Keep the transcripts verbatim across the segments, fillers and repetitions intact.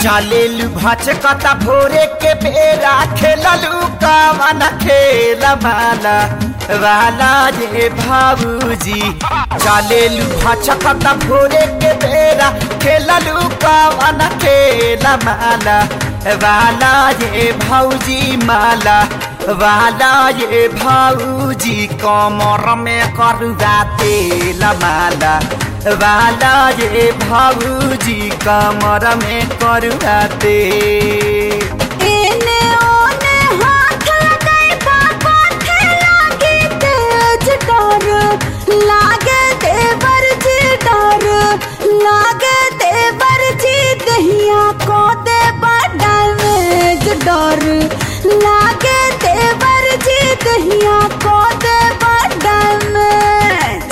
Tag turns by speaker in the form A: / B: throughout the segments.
A: चलेलू भचकता भोरे के बेरा खेललू कवन खेल माला वाला ये भाऊजी। चलेलू भचकता भोरे के बेरा खेललू कवन खेल माला वाला ये भाऊजी माला वाला ये भाऊजी। कमर में करुआ तेल माला वाला ये भाऊजी कमर में करुआ तेल।
B: एने ओने हाथ लगाई बाबा लागे तेज डर लागे देवर जी डर लागे देवर जी दहिया को दे डैमेज डर लागे देवर जी दहिया को दे डैमेज।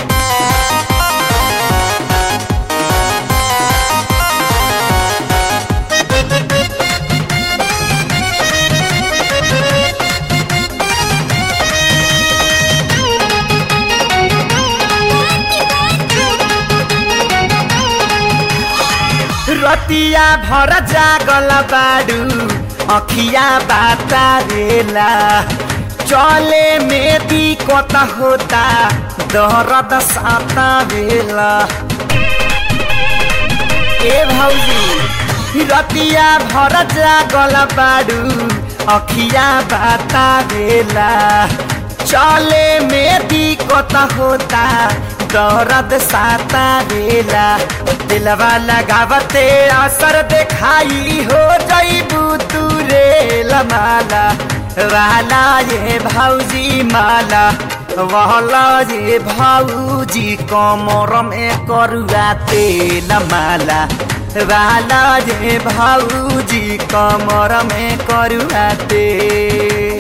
A: रतिया भर जागल बाडू अखिया बातारेला चले में दिक्कत होता दर्द साता बेला। ए भौजी रतिया भर जागल बाडू अखिया बातारेला चले में दिक्कत होता दर्द साता बेला। दिलवा लगावते असर देखाई हो जईबू तू रेल माला वाला ये भाऊजी माला वाला ये भाऊजी कमर में करुआ तेल माला वाला ये भाऊजी कमर में करुआ तेल।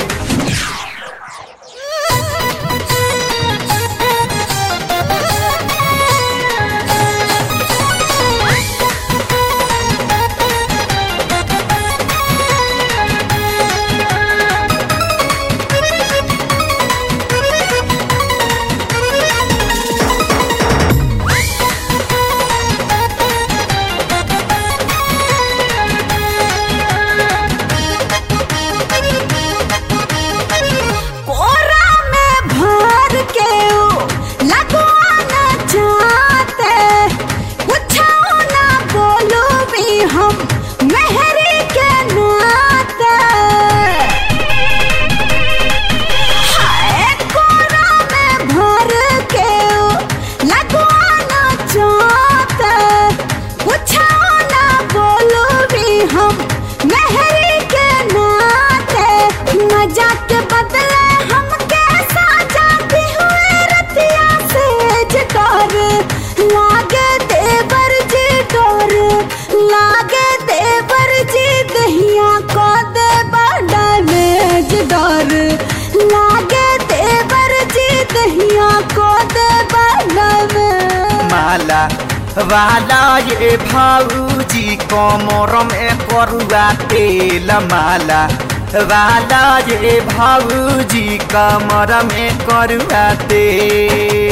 A: माला वाला ये भाऊजी कमर में करुआ तेल माला वाला ये भाऊजी कमर में करुआ तेल।